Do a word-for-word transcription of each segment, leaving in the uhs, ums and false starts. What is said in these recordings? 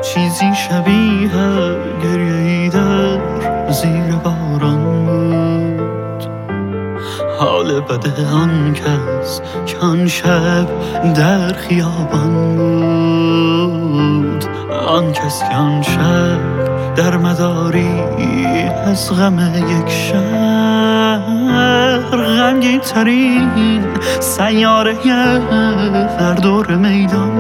چیزی شبیه گریه‌ای در زیر باران بود. حال بده آن کس که آن شب در خیابان بود. آن کس که آن شب در مداری از غم یک شهر غمگین ترین سیاره در دور میدان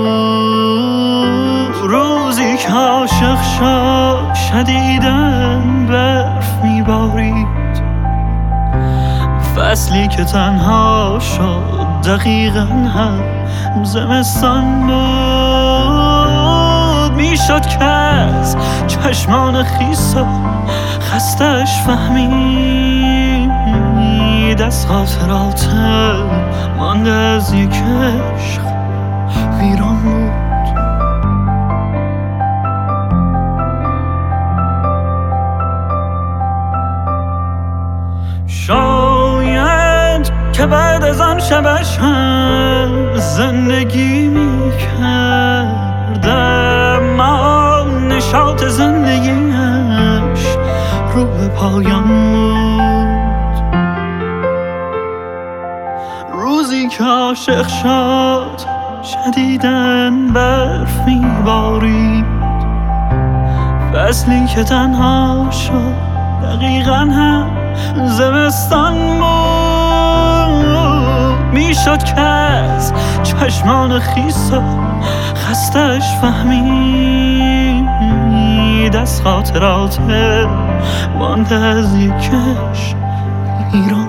بود. روزی که عاشق شد شدیدن برف میبارید، فصلی که تنها شد دقیقا هم زمستان بود. میشد که از چشمان خیسا خستش فهمید، از خاطرات مانده از یک عشق ویران بود. شاید که بعد از آن شبش هم زندگی میکردم، ما نشاط زندگیش رو به پایان بود. روزی که عاشق شد شدیدن برف میبارید، فصلی که تنها شد دقیقا هم زمستان بود. میشد که از چشمان خیسا خستش فهمید، از خاطرات مانده از یک عشق ایران.